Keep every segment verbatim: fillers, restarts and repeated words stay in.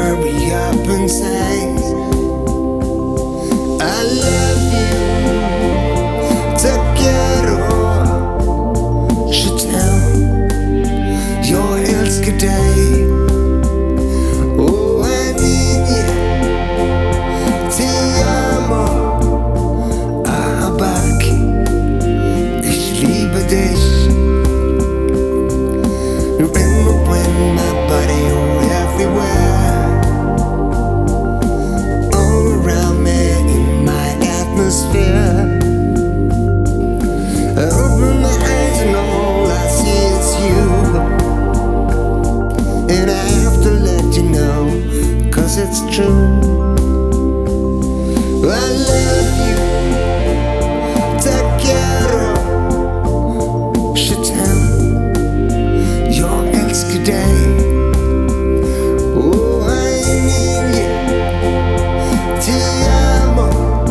hurry up and say I love you. Te quiero, je t'aime, jag älskar dig. Oh, I need you. Te amo, ahabak, ich liebe dich. You're in my brain, my body, you're everywhere. All around me, in my atmosphere. I open my eyes and all I see is you. And I have to let you know, cause it's true. I love you. Te quiero, je t'aime, jag älskar dig. Oh, I need you. Te amo,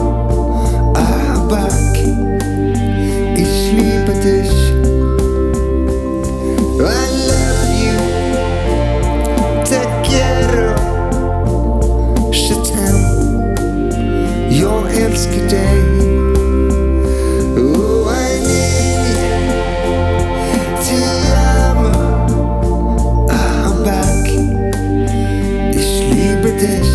ahabak, ich liebe dich. I love you. Te quiero, je t'aime, jag älskar dig. Oh, I need you. Te amo, ahabak, ich liebe dich.